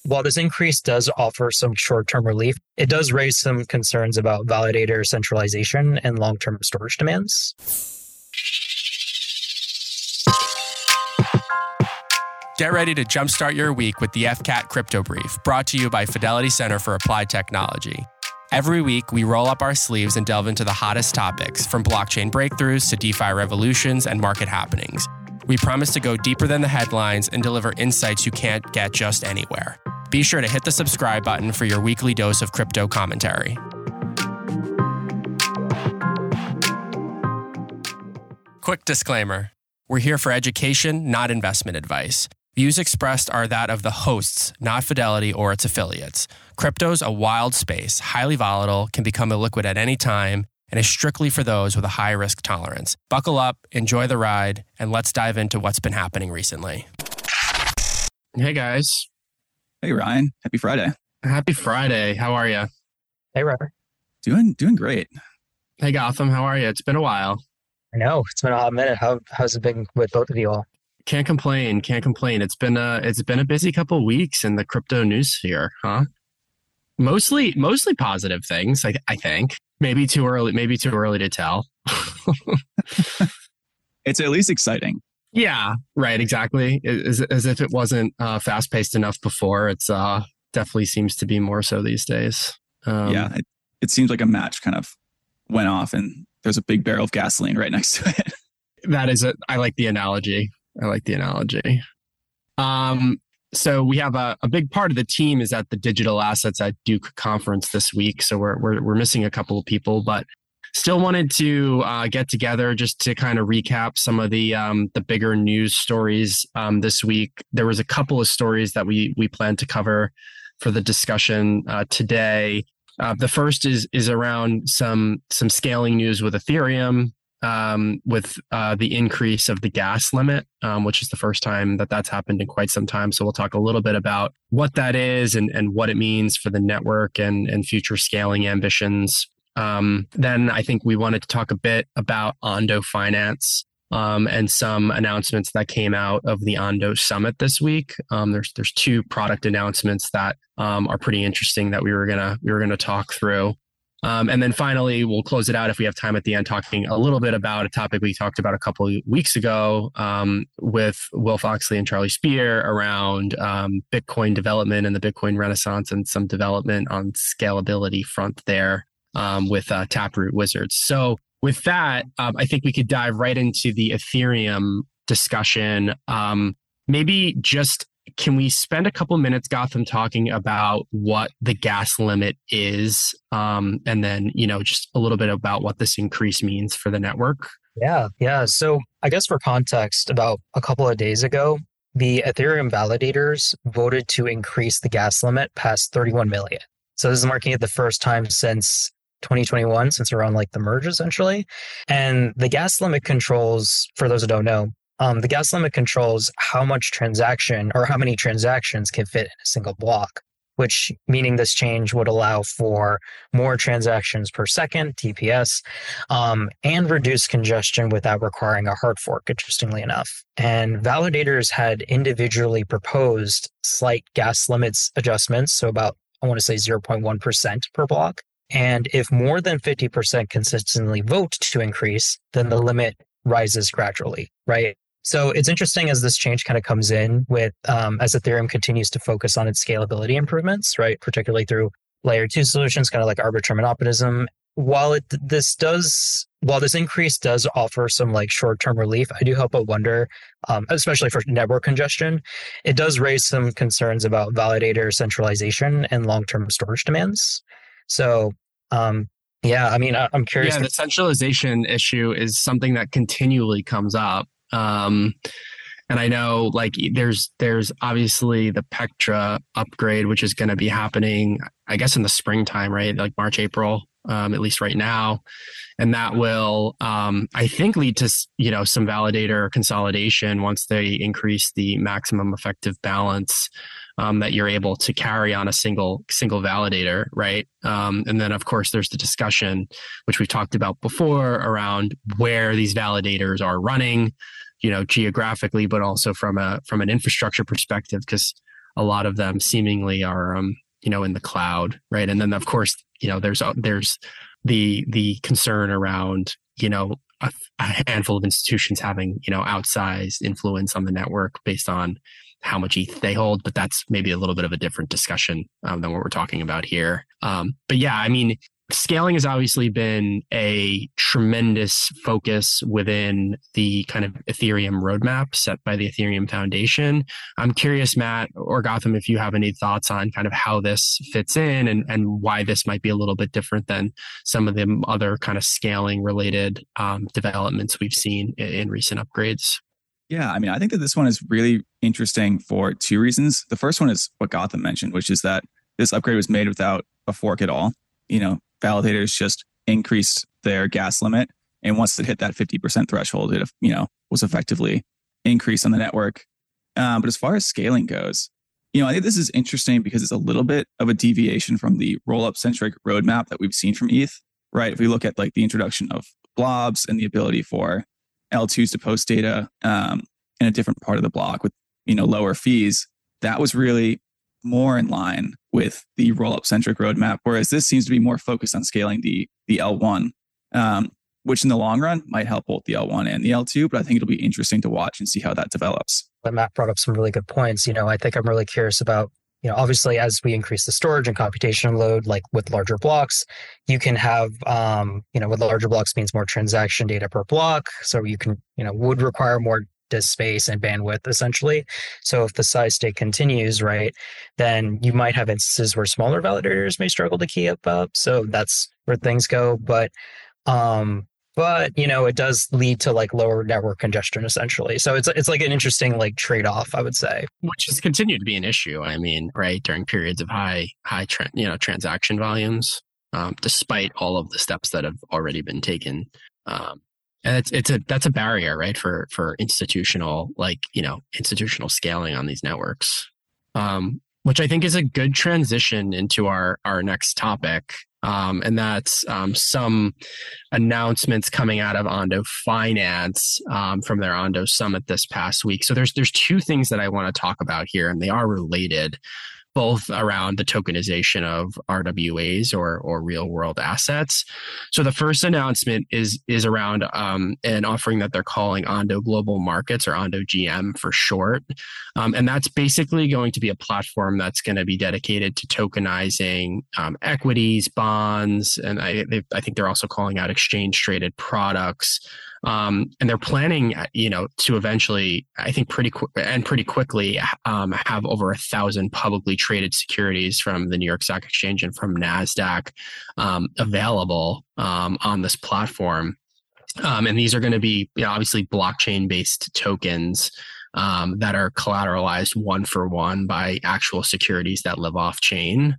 while this increase does offer some short-term relief, it does raise some concerns about validator centralization and long-term storage demands. Get ready to jumpstart your week with the FCAT Crypto Brief, brought to you by Fidelity Center for Applied Technology. Every week, we roll up our sleeves and delve into the hottest topics, from blockchain breakthroughs to DeFi revolutions and market happenings. We promise to go deeper than the headlines and deliver insights you can't get just anywhere. Be sure to hit the subscribe button for your weekly dose of crypto commentary. Quick disclaimer. We're here for education, not investment advice. Views expressed are that of the hosts, not Fidelity or its affiliates. Crypto's a wild space, highly volatile, can become illiquid at any time, and is strictly for those with a high risk tolerance. Buckle up, enjoy the ride, and let's dive into what's been happening recently. Hey guys. Hey Ryan. Happy Friday. Happy Friday. How are you? Hey, Robert. Doing great. Hey Gotham. How are you? It's been a while. I know. It's been a hot minute. How's it been with both of you all? Can't complain. It's been a busy couple of weeks in the crypto news sphere, huh? Mostly positive things, I think. Maybe too early to tell. It's at least exciting. Yeah, right, exactly. As if it wasn't fast-paced enough before, it's definitely seems to be more so these days. It seems like a match kind of went off and there's a big barrel of gasoline right next to it. I like the analogy. So we have a big part of the team is at the Digital Assets at Duke conference this week. So we're missing a couple of people, but still wanted to get together just to kind of recap some of the bigger news stories this week. There was a couple of stories that we plan to cover for the discussion today. The first is around some scaling news with Ethereum. With the increase of the gas limit, which is the first time that's happened in quite some time. So we'll talk a little bit about what that is and what it means for the network and future scaling ambitions. Then I think we wanted to talk a bit about Ondo Finance and some announcements that came out of the Ondo Summit this week. There's two product announcements that are pretty interesting that we were gonna talk through. And then finally, we'll close it out if we have time at the end, talking a little bit about a topic we talked about a couple of weeks ago with Will Foxley and Charlie Spear around Bitcoin development and the Bitcoin Renaissance and some development on scalability front there with Taproot Wizards. So with that, I think we could dive right into the Ethereum discussion. Maybe just can we spend a couple minutes, Gotham, talking about what the gas limit is, and then, just a little bit about what this increase means for the network? Yeah. So I guess for context, about a couple of days ago, the Ethereum validators voted to increase the gas limit past 31 million. So this is marking it the first time since 2021, since around the merge, essentially. And the gas limit controls, for those who don't know, the gas limit controls how much transaction or how many transactions can fit in a single block, which meaning this change would allow for more transactions per second, TPS, and reduce congestion without requiring a hard fork, interestingly enough. And validators had individually proposed slight gas limits adjustments, so about, I want to say 0.1% per block. And if more than 50% consistently vote to increase, then the limit rises gradually, right? So it's interesting as this change kind of comes in with, as Ethereum continues to focus on its scalability improvements, right? Particularly through layer 2 solutions, kind of like Arbitrum and Optimism. While this increase does offer some short-term relief, I do help but wonder, especially for network congestion, it does raise some concerns about validator centralization and long-term storage demands. So, I'm curious. Yeah, the centralization issue is something that continually comes up. And I know there's obviously the Pectra upgrade, which is going to be happening, I guess, in the springtime, right? Like March, April, at least right now. And that will, I think, lead to, some validator consolidation once they increase the maximum effective balance that you're able to carry on a single validator, right? And then, of course, there's the discussion, which we've talked about before, around where these validators are running, geographically, but also from an infrastructure perspective, because a lot of them seemingly are, in the cloud, right? And then of course, there's the concern around, a handful of institutions having, outsized influence on the network based on how much ETH they hold, but that's maybe a little bit of a different discussion than what we're talking about here. But yeah, I mean, scaling has obviously been a tremendous focus within the kind of Ethereum roadmap set by the Ethereum Foundation. I'm curious, Matt or Gotham, if you have any thoughts on kind of how this fits in and why this might be a little bit different than some of the other kind of scaling related developments we've seen in recent upgrades. Yeah, I mean, I think that this one is really interesting for two reasons. The first one is what Gotham mentioned, which is that this upgrade was made without a fork at all. Validators just increased their gas limit. And once it hit that 50% threshold, it, was effectively increased on the network. But as far as scaling goes, I think this is interesting because it's a little bit of a deviation from the rollup centric roadmap that we've seen from ETH, right? If we look at like the introduction of blobs and the ability for L2s to post data in a different part of the block with, lower fees, that was really more in line with the rollup centric roadmap, whereas this seems to be more focused on scaling the L1, which in the long run might help both the L1 and the L2, but I think it'll be interesting to watch and see how that develops. But Matt brought up some really good points. I think I'm really curious about, obviously as we increase the storage and computation load, like with larger blocks, you can have, with larger blocks means more transaction data per block. So you can, would require more disk space and bandwidth essentially. So if the size state continues, right, then you might have instances where smaller validators may struggle to keep up. So that's where things go. But it does lead to like lower network congestion essentially. So it's like an interesting like trade-off, I would say. Which has continued to be an issue. I mean, right, during periods of high transaction volumes, despite all of the steps that have already been taken. And that's a barrier, right, for institutional scaling on these networks, which I think is a good transition into our next topic, and that's some announcements coming out of Ondo Finance from their Ondo Summit this past week. So there's two things that I want to talk about here, and they are related, both around the tokenization of RWAs or real world assets. So the first announcement is around an offering that they're calling Ondo Global Markets, or Ondo GM for short. And that's basically going to be a platform that's going to be dedicated to tokenizing equities, bonds, and I think they're also calling out exchange traded products. And they're planning, to eventually, I think pretty quickly, have over 1,000 publicly traded securities from the New York Stock Exchange and from NASDAQ available on this platform. And these are going to be obviously blockchain-based tokens that are collateralized one for one by actual securities that live off chain.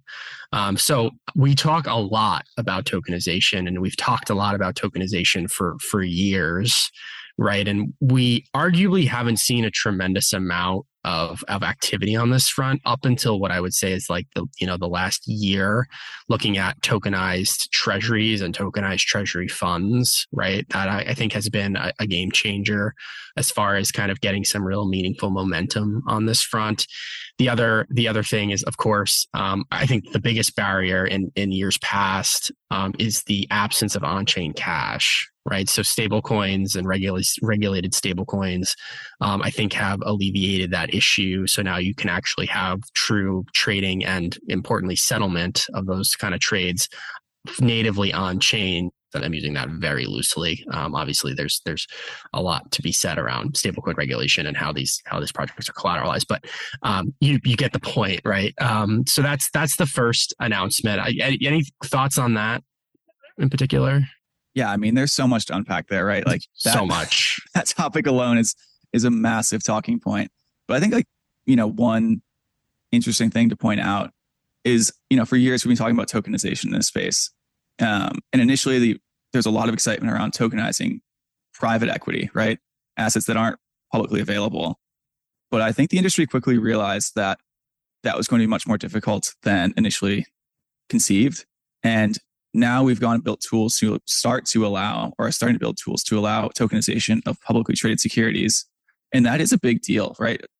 So we talk a lot about tokenization, and we've talked a lot about tokenization for years, right? And we arguably haven't seen a tremendous amount of activity on this front up until what I would say is like the last year, looking at tokenized treasuries and tokenized treasury funds, right? That I think has been a game changer as far as kind of getting some real meaningful momentum on this front. The other thing is, of course, I think the biggest barrier in years past is the absence of on-chain cash, right? So stable coins and regulated stable coins, I think, have alleviated that issue. So now you can actually have true trading and, importantly, settlement of those kind of trades natively on chain. And I'm using that very loosely. Obviously, there's a lot to be said around stablecoin regulation and how these projects are collateralized, but you get the point, right? So that's the first announcement. Any thoughts on that in particular? Yeah, I mean, there's so much to unpack there, right? Like so much. That topic alone is a massive talking point. But I think one interesting thing to point out is, for years we've been talking about tokenization in this space. And initially there's a lot of excitement around tokenizing private equity, right? Assets that aren't publicly available. But I think the industry quickly realized that was going to be much more difficult than initially conceived. And now we've gone and built tools to starting to allow tokenization of publicly traded securities. And that is a big deal, right?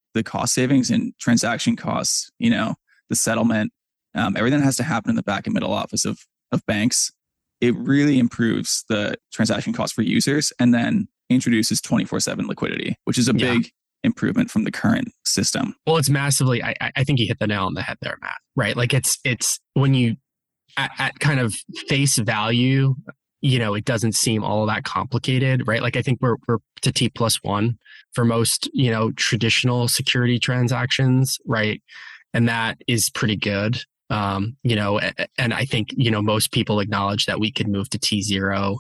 the cost savings and transaction costs, the settlement, everything that has to happen in the back and middle office of banks, it really improves the transaction costs for users and then introduces 24/7 liquidity, which is a big improvement from the current system. Well, it's massively, I think you hit the nail on the head there, Matt, right? Like it's when you, at kind of face value, it doesn't seem all that complicated, right? Like I think we're to T+1 for most, traditional security transactions, right? And that is pretty good. And I think, most people acknowledge that we could move to T0,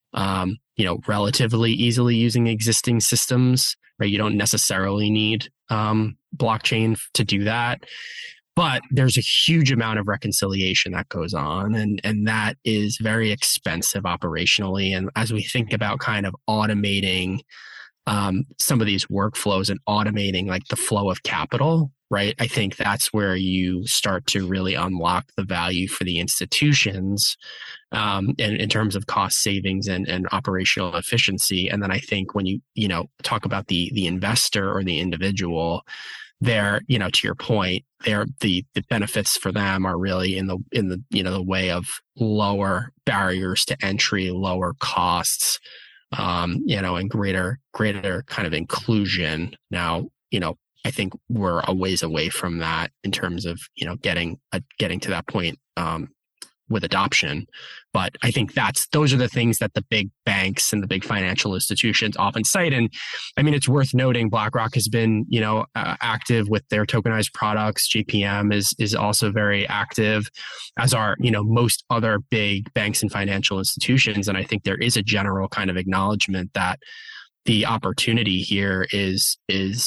relatively easily using existing systems, right? You don't necessarily need blockchain to do that. But there's a huge amount of reconciliation that goes on, and that is very expensive operationally. And as we think about kind of automating some of these workflows and automating like the flow of capital, right? I think that's where you start to really unlock the value for the institutions and in terms of cost savings and operational efficiency. And then I think when you talk about the investor or the individual, they're, to your point, the benefits for them are really in the way of lower barriers to entry, lower costs, and greater kind of inclusion. Now, I think we're a ways away from that in terms of, getting to that point with adoption. But I think those are the things that the big banks and the big financial institutions often cite. And I mean, it's worth noting BlackRock has been, active with their tokenized products. JPM is also very active, as are, most other big banks and financial institutions. And I think there is a general kind of acknowledgement that the opportunity here is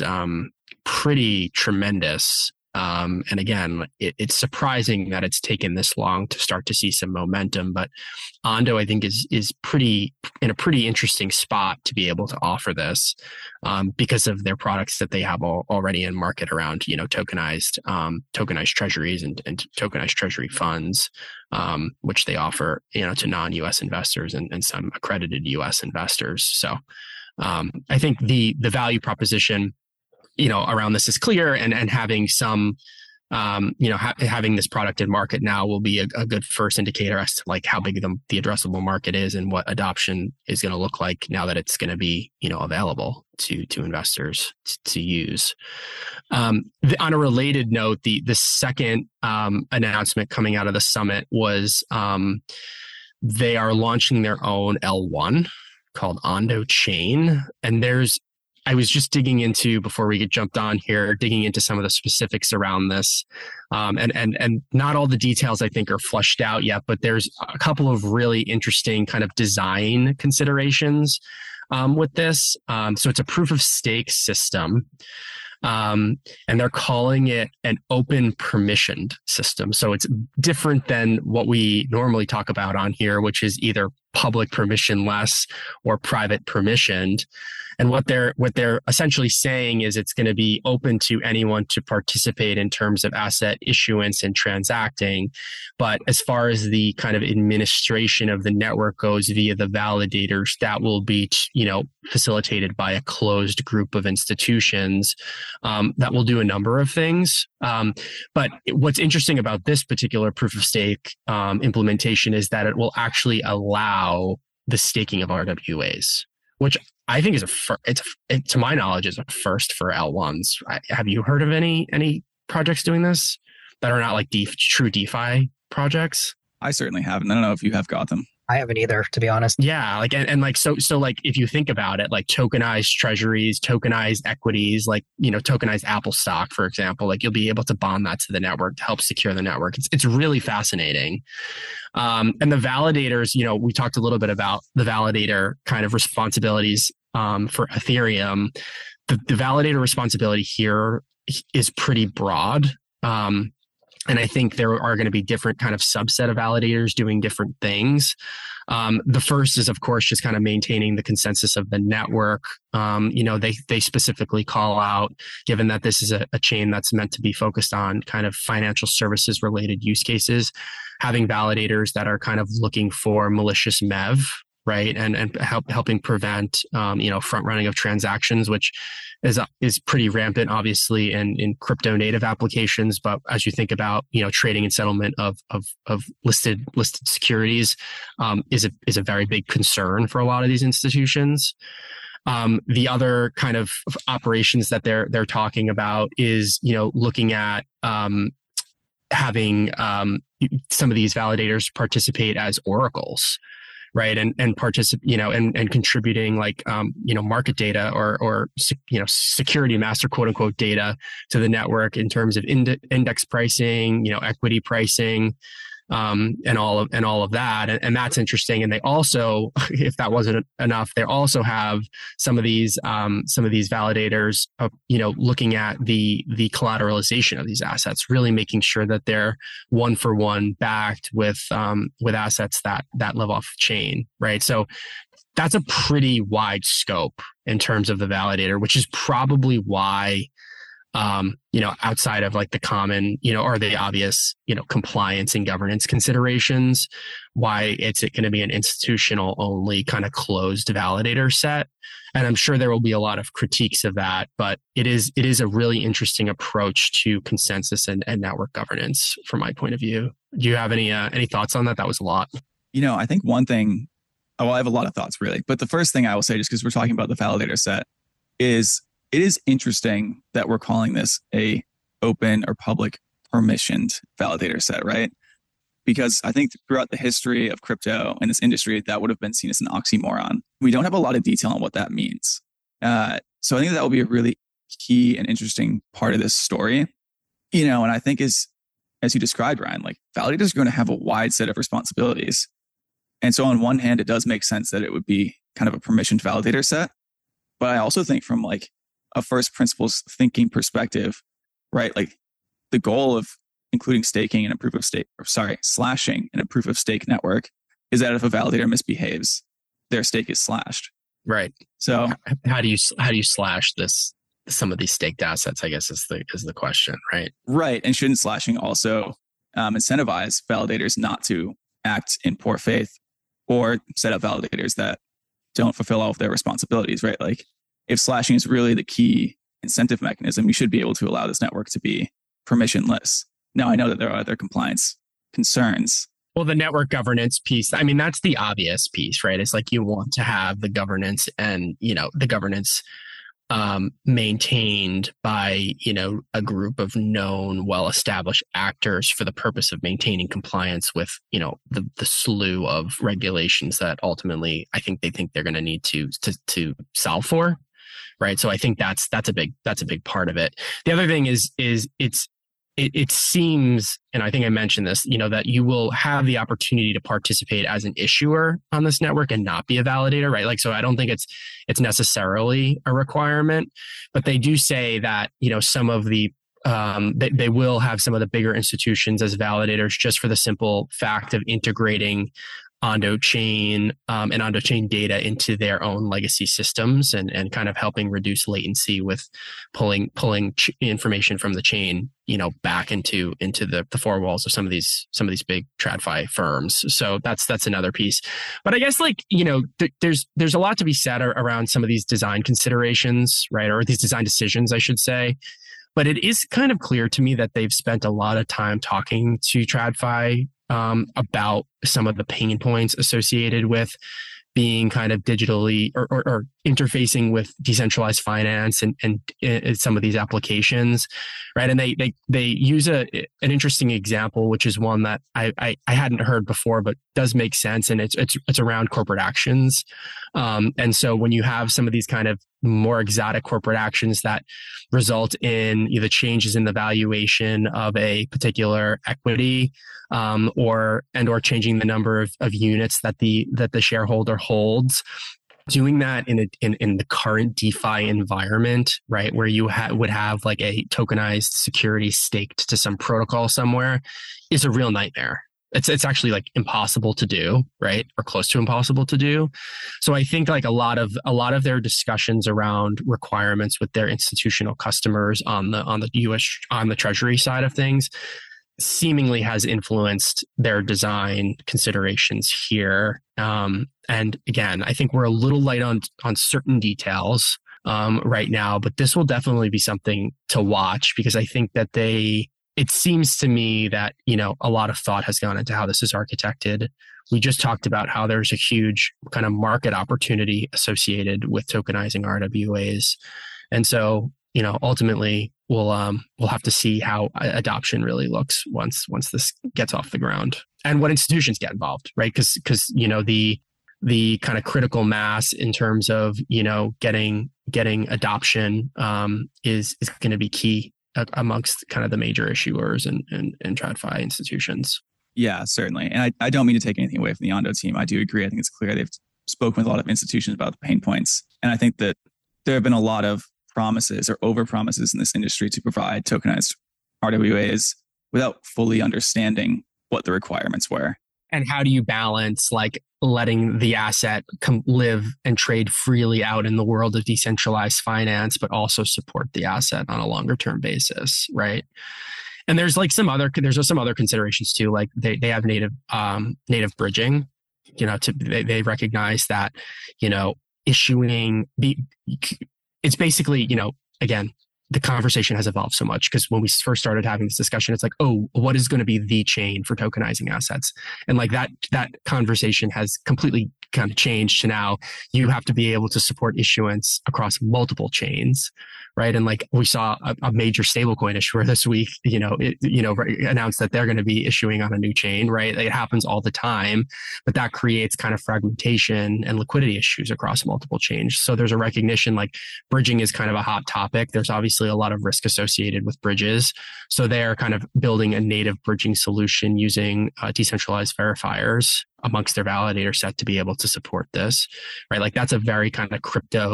pretty tremendous. And again, it's surprising that it's taken this long to start to see some momentum, but Ondo, I think, is in a pretty interesting spot to be able to offer this because of their products that they have already in market around, tokenized treasuries and tokenized treasury funds, which they offer, to non-US investors and some accredited US investors. So I think the value proposition around this is clear, and having some, having this product in market now will be a good first indicator as to like how big the addressable market is and what adoption is going to look like now that it's going to be, available to investors to use. On a related note, the second announcement coming out of the summit was they are launching their own L1 called Ondo Chain, and I was just digging into, before we get jumped on here, digging into some of the specifics around this. And not all the details I think are fleshed out yet, but there's a couple of really interesting kind of design considerations with this. So it's a proof of stake system. And they're calling it an open permissioned system. So it's different than what we normally talk about on here, which is either public permissionless or private permissioned. And what they're essentially saying is it's going to be open to anyone to participate in terms of asset issuance and transacting. But as far as the kind of administration of the network goes via the validators, that will be, facilitated by a closed group of institutions that will do a number of things. But what's interesting about this particular proof of stake implementation is that it will actually allow the staking of RWAs, which I think is to my knowledge, is a first for L1s. Have you heard of any projects doing this that are not like true DeFi projects? I certainly haven't. I don't know if you have got them. I haven't either, to be honest. Yeah, so if you think about it, like tokenized treasuries, tokenized equities, like tokenized Apple stock, for example, like you'll be able to bond that to the network to help secure the network. It's really fascinating. And the validators, we talked a little bit about the validator kind of responsibilities for Ethereum. The validator responsibility here is pretty broad. And I think there are going to be different kind of subset of validators doing different things. The first is, of course, just kind of maintaining the consensus of the network. They specifically call out, given that this is a chain that's meant to be focused on kind of financial services related use cases, having validators that are kind of looking for malicious MEV, right? And helping prevent, front running of transactions, which is pretty rampant, obviously, in crypto native applications. But as you think about, trading and settlement of listed securities, is a very big concern for a lot of these institutions. The other kind of operations that they're talking about is, looking at having some of these validators participate as oracles, right? And participate, and contributing like, market data or security master quote unquote data to the network in terms of index pricing, equity pricing, and all of that. And that's interesting. And they also, if that wasn't enough, they also have some of these validators, looking at the collateralization of these assets, really making sure that they're one for one backed with assets that live off chain, right? So that's a pretty wide scope in terms of the validator, which is probably why, outside of like the common, or the obvious, compliance and governance considerations, why it's going to be an institutional only kind of closed validator set. And I'm sure there will be a lot of critiques of that, but it is a really interesting approach to consensus and network governance from my point of view. Do you have any thoughts on that? That was a lot. I think one thing, I have a lot of thoughts really, but the first thing I will say, just because we're talking about the validator set, is it is interesting that we're calling this a open or public permissioned validator set, right? Because I think throughout the history of crypto and this industry, that would have been seen as an oxymoron. We don't have a lot of detail on what that means. So I think that will be a really key and interesting part of this story. And I think as you described, Ryan, like validators are going to have a wide set of responsibilities. And so on one hand, it does make sense that it would be kind of a permissioned validator set. But I also think from like a first principles thinking perspective, right? Like the goal of including staking and slashing in a proof of stake network is that if a validator misbehaves, their stake is slashed. Right. So how do you slash some of these staked assets, I guess is the question, right? Right. And shouldn't slashing also incentivize validators not to act in poor faith or set up validators that don't fulfill all of their responsibilities, right? Like if slashing is really the key incentive mechanism, you should be able to allow this network to be permissionless. Now, I know that there are other compliance concerns. Well, the network governance piece, I mean, that's the obvious piece, right? It's like you want to have the governance and, the governance maintained by, a group of known, well-established actors for the purpose of maintaining compliance with, the slew of regulations that ultimately I think they're going to need to solve for. Right. So I think that's a big part of it. The other thing is it seems, and I think I mentioned this, that you will have the opportunity to participate as an issuer on this network and not be a validator, right? Like, so I don't think it's necessarily a requirement, but they do say that, some of the they will have some of the bigger institutions as validators just for the simple fact of integrating on-chain and on-chain data into their own legacy systems and kind of helping reduce latency with pulling information from the chain, back into the four walls of some of these big TradFi firms. So that's another piece. But I guess there's a lot to be said around some of these design considerations, right? Or these design decisions, I should say. But it is kind of clear to me that they've spent a lot of time talking to TradFi about some of the pain points associated with being kind of digitally or interfacing with decentralized finance and some of these applications, right? And they use an interesting example, which is one that I hadn't heard before, but does make sense, and it's around corporate actions. And so when you have some of these kind of more exotic corporate actions that result in either changes in the valuation of a particular equity, or changing the number of units that the shareholder holds, doing that in the current DeFi environment, right, where you would have like a tokenized security staked to some protocol somewhere, is a real nightmare. It's actually like impossible to do, right? Or close to impossible to do. So I think like a lot of their discussions around requirements with their institutional customers on the Treasury side of things seemingly has influenced their design considerations here. And again, I think we're a little light on certain details right now, but this will definitely be something to watch because I think that it seems to me that, a lot of thought has gone into how this is architected. We just talked about how there's a huge kind of market opportunity associated with tokenizing RWAs. And so, ultimately we'll have to see how adoption really looks once this gets off the ground and what institutions get involved, right? Because the kind of critical mass in terms of, getting adoption is going to be key amongst kind of the major issuers and TradFi institutions. Yeah, certainly. And I don't mean to take anything away from the Ondo team. I do agree. I think it's clear they've spoken with a lot of institutions about the pain points. And I think that there have been a lot of promises or over promises in this industry to provide tokenized RWAs without fully understanding what the requirements were. And how do you balance like letting the asset live and trade freely out in the world of decentralized finance, but also support the asset on a longer term basis, right? And there's some other considerations too, like they have native bridging. They recognize that issuing it's basically again, the conversation has evolved so much because when we first started having this discussion, it's like, oh, what is going to be the chain for tokenizing assets? And like that conversation has completely kind of changed to now you have to be able to support issuance across multiple chains, right? And like we saw a major stablecoin issuer this week, announced that they're going to be issuing on a new chain, right? It happens all the time, but that creates kind of fragmentation and liquidity issues across multiple chains. So there's a recognition like bridging is kind of a hot topic. There's obviously a lot of risk associated with bridges. So they're kind of building a native bridging solution using decentralized verifiers amongst their validator set to be able to support this, right? Like that's a very kind of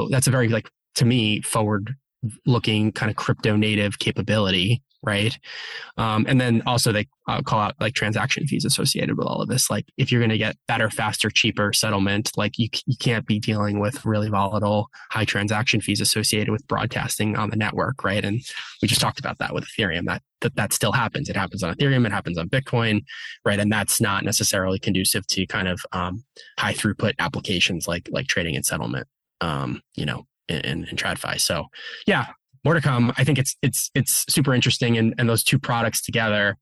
to me, forward looking kind of crypto native capability, right? And then also they call out like transaction fees associated with all of this. Like if you're going to get better, faster, cheaper settlement, like you can't be dealing with really volatile high transaction fees associated with broadcasting on the network, right? And we just talked about that with Ethereum, that still happens. It happens on Ethereum, it happens on Bitcoin, right? And that's not necessarily conducive to kind of high throughput applications like trading and settlement, in TradFi. So yeah, more to come. I think it's super interesting, and those two products together,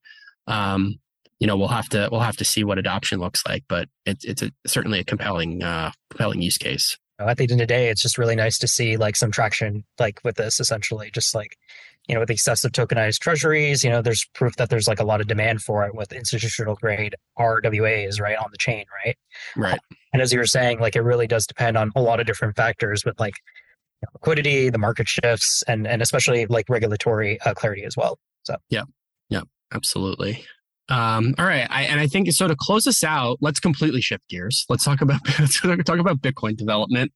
we'll have to see what adoption looks like, but it's certainly a compelling use case. At the end of the day, it's just really nice to see like some traction like with this, essentially, just like with the excessive tokenized treasuries, there's proof that there's like a lot of demand for it with institutional grade RWAs right on the chain, right? Right. And as you were saying, like it really does depend on a lot of different factors with like liquidity, the market shifts, and especially like regulatory clarity as well. So yeah, absolutely. All right, I think so. To close this out, let's completely shift gears. Let's talk about Bitcoin development.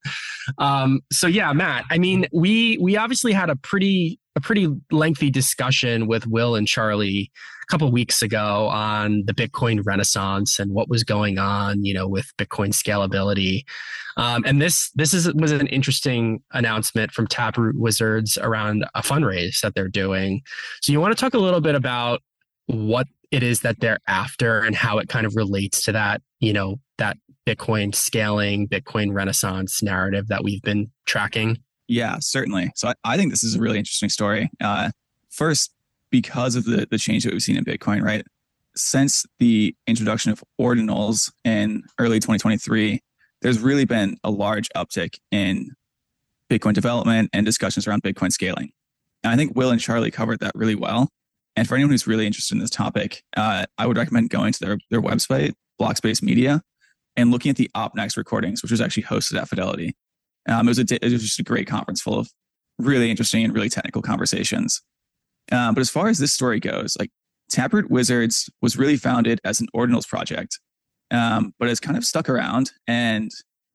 So yeah, Matt. I mean, we obviously had a pretty lengthy discussion with Will and Charlie a couple of weeks ago on the Bitcoin renaissance and what was going on, with Bitcoin scalability. And this was an interesting announcement from Taproot Wizards around a fundraise that they're doing. So you want to talk a little bit about what it is that they're after and how it kind of relates to that, that Bitcoin scaling, Bitcoin renaissance narrative that we've been tracking? Yeah, certainly. So I think this is a really interesting story. First, because of the change that we've seen in Bitcoin, right? Since the introduction of ordinals in early 2023, there's really been a large uptick in Bitcoin development and discussions around Bitcoin scaling. And I think Will and Charlie covered that really well. And for anyone who's really interested in this topic, I would recommend going to their website, Blockspace Media, and looking at the OpNext recordings, which was actually hosted at Fidelity. It was just a great conference full of really interesting and really technical conversations. But as far as this story goes, like Taproot Wizards was really founded as an ordinals project, but has kind of stuck around, and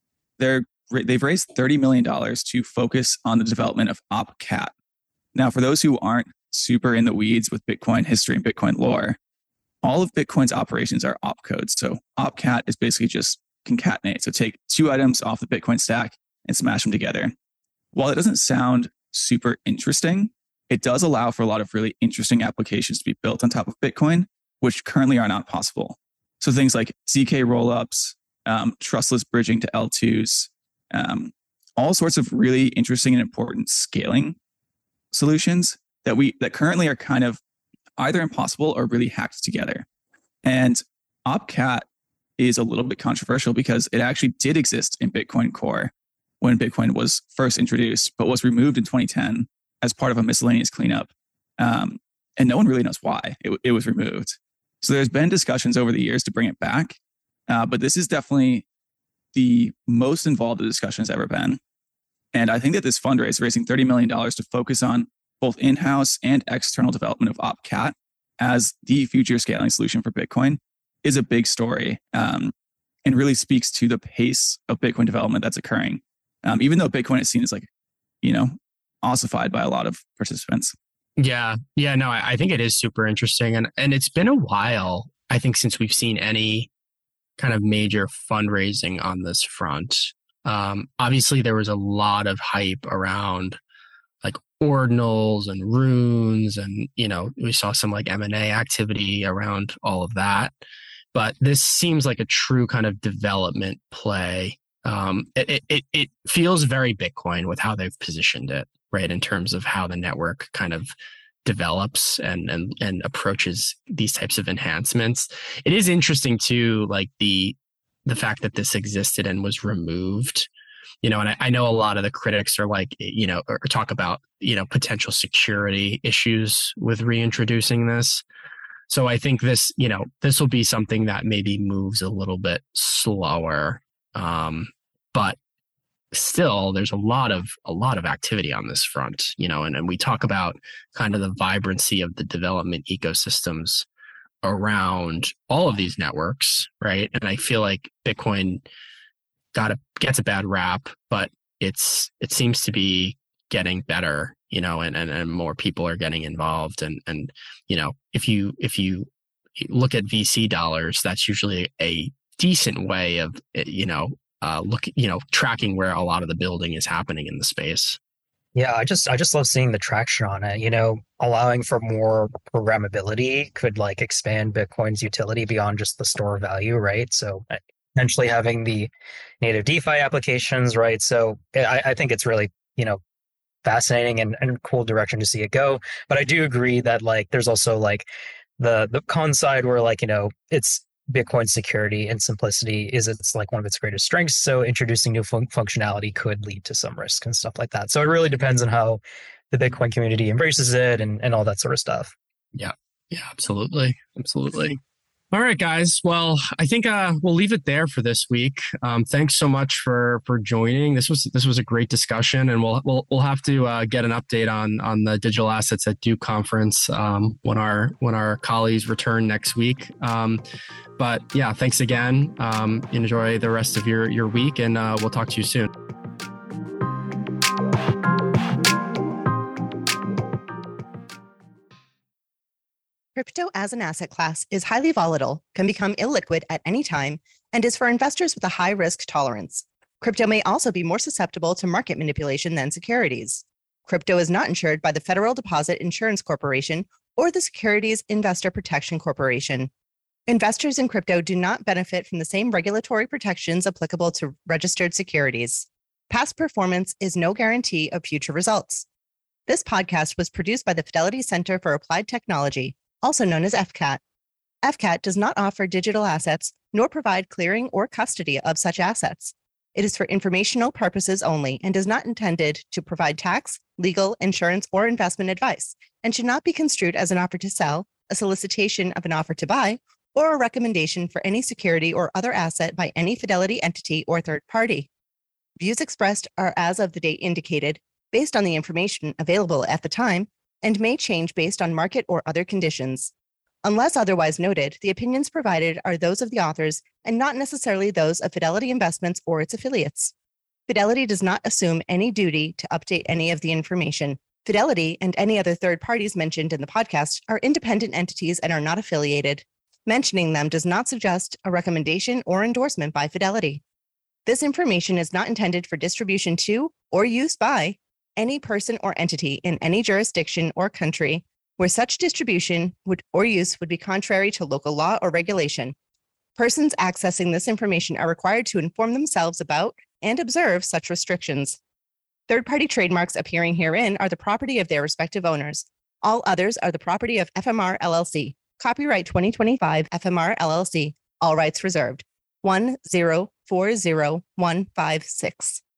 they've raised $30 million to focus on the development of OpCat. Now, for those who aren't super in the weeds with Bitcoin history and Bitcoin lore, all of Bitcoin's operations are opcodes. So OpCat is basically just concatenate. So take two items off the Bitcoin stack and smash them together. While it doesn't sound super interesting, it does allow for a lot of really interesting applications to be built on top of Bitcoin, which currently are not possible. So things like ZK rollups, trustless bridging to L2s, all sorts of really interesting and important scaling solutions that currently are kind of either impossible or really hacked together. And Opcat is a little bit controversial because it actually did exist in Bitcoin Core when Bitcoin was first introduced, but was removed in 2010 as part of a miscellaneous cleanup. And no one really knows why it was removed. So there's been discussions over the years to bring it back, but this is definitely the most involved the discussion has ever been. And I think that this fundraise, raising $30 million to focus on both in-house and external development of Opcat as the future scaling solution for Bitcoin, is a big story, and really speaks to the pace of Bitcoin development that's occurring. Even though Bitcoin is seen as ossified by a lot of participants. Yeah. No, I think it is super interesting. And it's been a while, I think, since we've seen any kind of major fundraising on this front. Obviously, there was a lot of hype around like ordinals and runes, and we saw some like M&A activity around all of that. But this seems like a true kind of development play. It feels very Bitcoin with how they've positioned it, right, in terms of how the network kind of develops and approaches these types of enhancements. It is interesting too, like the fact that this existed and was removed. And I know a lot of the critics are like, or talk about, potential security issues with reintroducing this. So I think this will be something that maybe moves a little bit slower. But still, there's a lot of activity on this front, and we talk about kind of the vibrancy of the development ecosystems around all of these networks, right? And I feel like Bitcoin gets a bad rap, but it seems to be getting better, and more people are getting involved. And if you look at VC dollars, that's usually a decent way of tracking where a lot of the building is happening in the space. Yeah, I just love seeing the traction on it. Allowing for more programmability could like expand Bitcoin's utility beyond just the store value, right? So potentially having the native DeFi applications, right? So I think it's really, fascinating and cool direction to see it go. But I do agree that like there's also like the con side where like, it's Bitcoin security and simplicity it's like one of its greatest strengths. So introducing new functionality could lead to some risk and stuff like that. So it really depends on how the Bitcoin community embraces it and all that sort of stuff. Yeah, absolutely. All right, guys. Well, I think we'll leave it there for this week. Thanks so much for joining. This was a great discussion, and we'll have to get an update on the digital assets at Duke conference when our colleagues return next week. But yeah, thanks again. Enjoy the rest of your week, and we'll talk to you soon. Crypto as an asset class is highly volatile, can become illiquid at any time, and is for investors with a high risk tolerance. Crypto may also be more susceptible to market manipulation than securities. Crypto is not insured by the Federal Deposit Insurance Corporation or the Securities Investor Protection Corporation. Investors in crypto do not benefit from the same regulatory protections applicable to registered securities. Past performance is no guarantee of future results. This podcast was produced by the Fidelity Center for Applied Technology, also known as FCAT. FCAT does not offer digital assets nor provide clearing or custody of such assets. It is for informational purposes only and is not intended to provide tax, legal, insurance, or investment advice, and should not be construed as an offer to sell, a solicitation of an offer to buy, or a recommendation for any security or other asset by any Fidelity entity or third party. Views expressed are as of the date indicated, based on the information available at the time, and may change based on market or other conditions. Unless otherwise noted, the opinions provided are those of the authors and not necessarily those of Fidelity Investments or its affiliates. Fidelity does not assume any duty to update any of the information. Fidelity and any other third parties mentioned in the podcast are independent entities and are not affiliated. Mentioning them does not suggest a recommendation or endorsement by Fidelity. This information is not intended for distribution to or use by any person or entity in any jurisdiction or country where such distribution or use would be contrary to local law or regulation. Persons accessing this information are required to inform themselves about and observe such restrictions. Third-party trademarks appearing herein are the property of their respective owners. All others are the property of FMR LLC. Copyright 2025 FMR LLC. All rights reserved. 1040156.